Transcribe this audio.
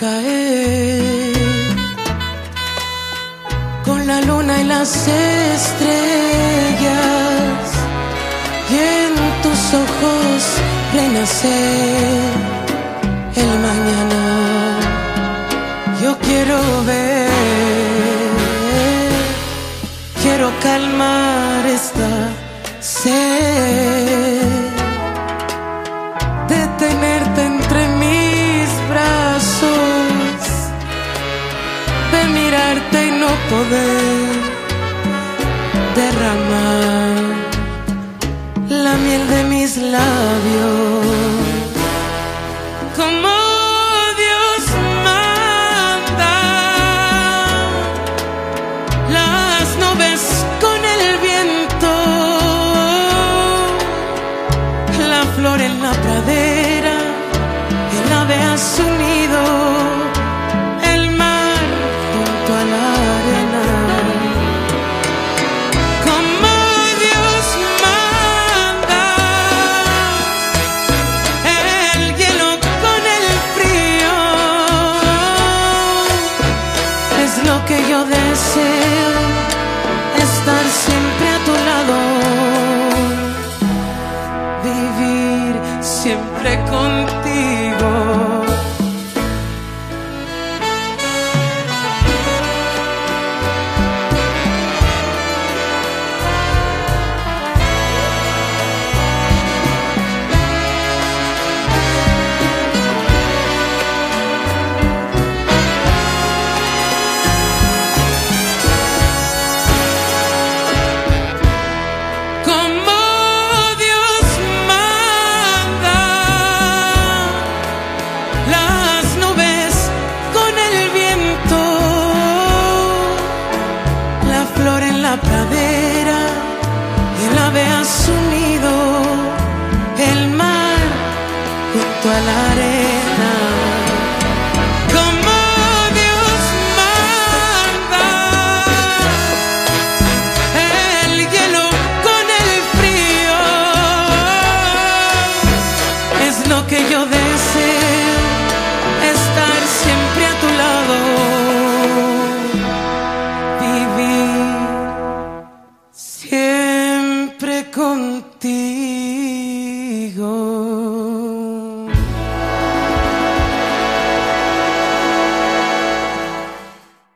caer con la luna y las estrellas, y en tus ojos renacer el mañana. Yo quiero ver, quiero calmar esta sed de tenerte entre mis brazos, de mirarte y no poder derramar la miel de mis labios. Como Dios manda, las nubes con el viento, la flor en la pradera, el ave a su nido, el mar junto a la arena. Como Dios manda, el hielo con el frío, es lo que yo deseo, estar siempre a tu lado, vivir siempre contigo. La pradera, el ave a su nido, el mar junto a la arena. Como Dios manda, el hielo con el frío, es lo que yo deseo, estar siempre a tu lado, siempre contigo.